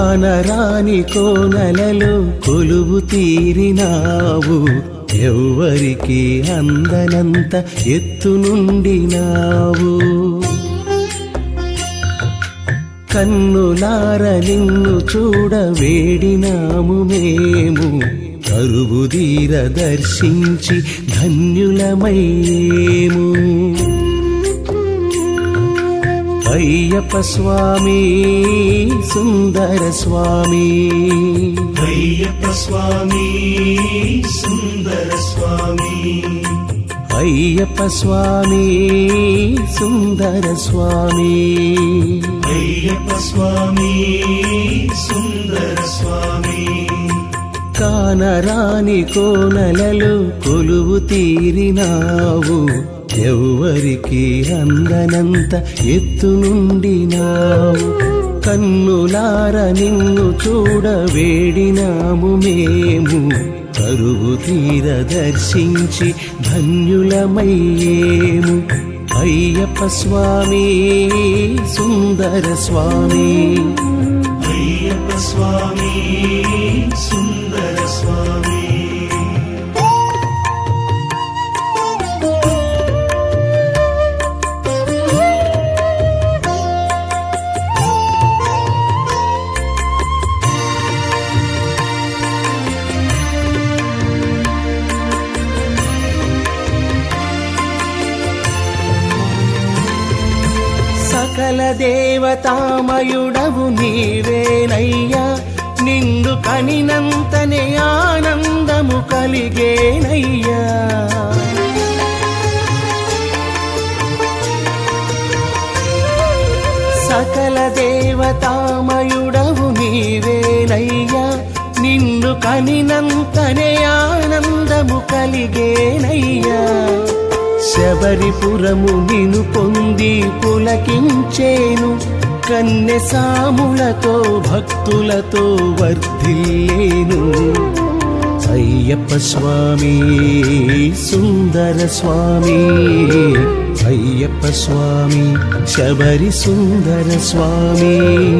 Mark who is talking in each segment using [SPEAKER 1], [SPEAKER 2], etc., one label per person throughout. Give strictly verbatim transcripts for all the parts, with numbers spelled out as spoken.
[SPEAKER 1] కానరాని కోనలలో కొలువు తీరినావు, ఎవ్వరికి అందనంత ఎత్తు నుండినావు. కన్నులార నిన్ను చూడ వేడినాము మేము, కరువుదీర దర్శించి ధన్యులమయ్యేము. అయ్యప్ప స్వామి సుందర స్వామి,
[SPEAKER 2] అయ్యప్ప స్వామి సుందర స్వామి,
[SPEAKER 1] అయ్యప్ప స్వామి సుందర స్వామి,
[SPEAKER 2] అయ్యప్ప స్వామి సుందర స్వామి.
[SPEAKER 1] కానరాని కోనలలో కొలువు తీరినావు, ఎవ్వరికి అందనంత ఎత్తు నుండినావు. కన్నులార నిన్ను చూడ వేడినాము మేము, కరువు తీర దర్శించి ధన్యులమయ్యేము. అయ్యప్ప స్వామి సుందర స్వామి,
[SPEAKER 2] అయ్యప్ప స్వామి సుందర స్వామి.
[SPEAKER 1] సకల దేవతామయుడవు నీవేనయ్యా, నిన్ను కనినంతనే ఆనందము కలిగేనయ్యా. సకల దేవతామయుడవు నీవేనయ్యా, నిన్ను కనినంతనే ఆనందము కలిగేనయ్యా. శబరిపురము నిను పొంది పులకించేను, కన్నె సాములతో భక్తులతో వర్ధిల్లేను. అయ్యప్ప స్వామి సుందర స్వామి, అయ్యప్ప స్వామి శబరి సుందర స్వామి.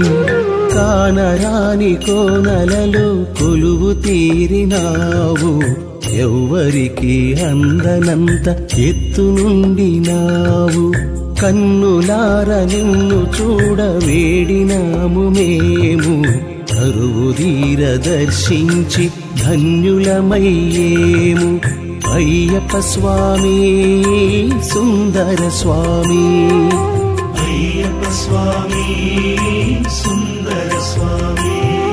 [SPEAKER 1] కానరాని కోనలలో కొలువు తీరినావు, ఎవ్వరికి అందనంత ఎత్తు నుండినావు. కన్నులార నిన్ను చూడ వేడినాము మేము, కరువుదీర దర్శించి ధన్యులమయ్యేము. అయ్యప్ప స్వామి సుందర స్వామి,
[SPEAKER 2] అయ్యప్ప స్వామి సుందర స్వామి.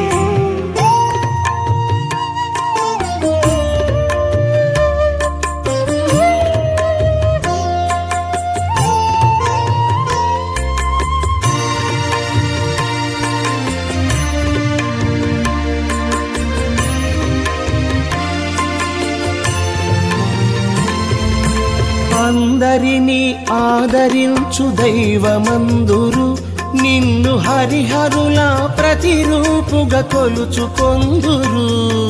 [SPEAKER 1] అందరినీ ఆదరించు దైవమందురు, నిన్ను హరిహరుల ప్రతిరూపుగా కొలుచుకొందురు.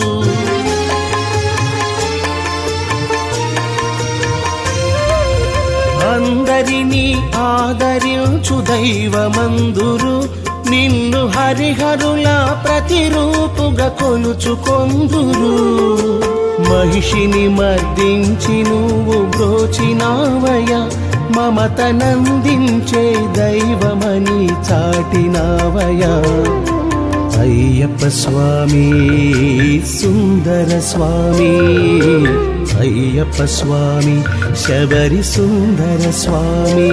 [SPEAKER 1] అందరినీ ఆదరించు దైవమందురు, నిన్ను హరిహరుల ప్రతిరూపుగా కొలుచుకొందురు. మహిషిని మర్దించి నువ్వు బ్రోచినావయ, మమతనందించే దైవమని చాటినావయ. అయ్యప్ప స్వామి సుందర స్వామి, అయ్యప్ప స్వామి శబరి సుందర స్వామి.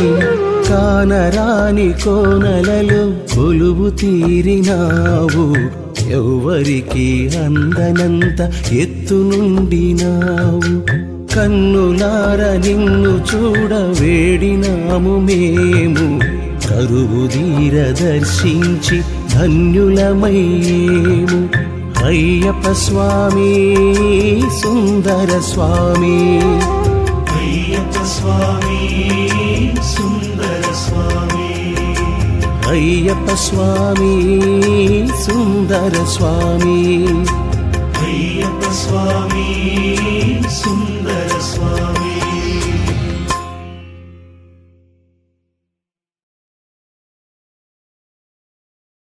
[SPEAKER 1] కానరాని కోనలలో కొలువు తీరినావు, ఎవ్వరికి అందనంత ఎత్తు నుండినావు. కన్నులార నిన్ను చూడ వేడినాము మేము, కరువుదీర దర్శించి ధన్యులమయ్యేము. అయ్యప్ప స్వామి సుందర స్వామి,
[SPEAKER 2] అయ్యప్ప స్వామి సుందర స్వామి,
[SPEAKER 1] అయ్యప్ప స్వామి సుందర స్వామి,
[SPEAKER 2] అయ్యప్ప స్వామి సుందర స్వామి.